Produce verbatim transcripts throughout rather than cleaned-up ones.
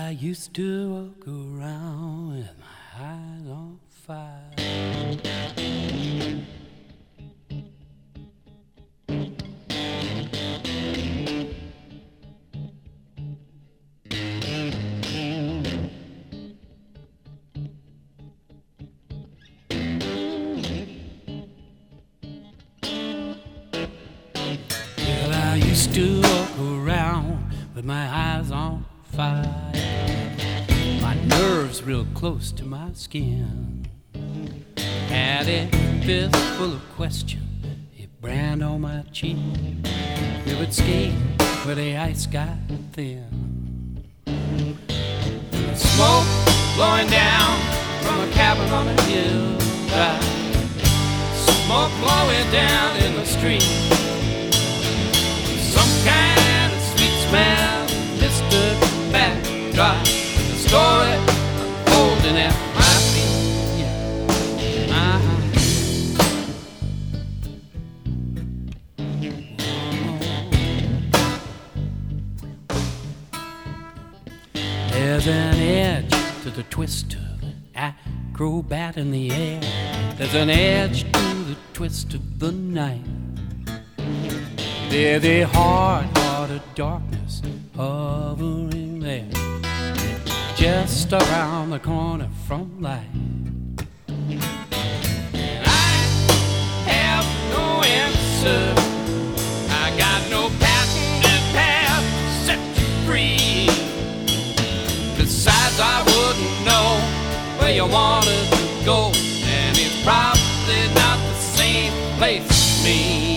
I used to walk around with my eyes on fire. Well, I used to walk around with my eyes on fire. My nerves real close to my skin. Had a fist full of questions, a brand on my cheek. We would skate where the ice got thin. The smoke blowing down from a cabin on a hillside. Smoke blowing down in the street. Some kind of sweet smell, Mister Backdrop. The story unfolding at my feet. Yeah. Uh-huh. There's an edge to the twist of an acrobat in the air. There's an edge to the twist of the night. There's the hard heart of darkness hovering there, just around the corner from light. And I have no answer. I got no patented path to set you free. Besides, I wouldn't know where you wanted to go, and it's probably not the same place as me.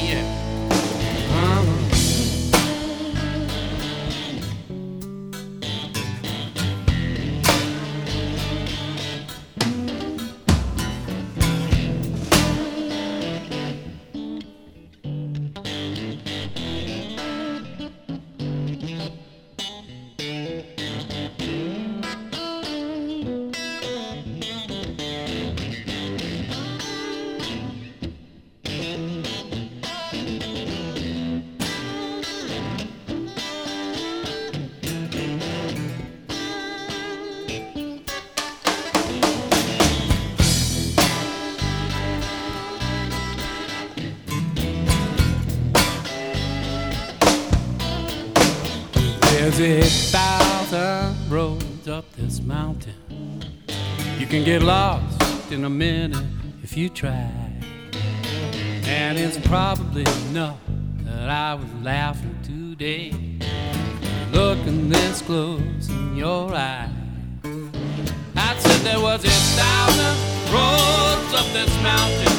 There's a thousand roads up this mountain. You can get lost in a minute if you try. And it's probably enough that I was laughing today, looking this close in your eye. I said there was a thousand roads up this mountain.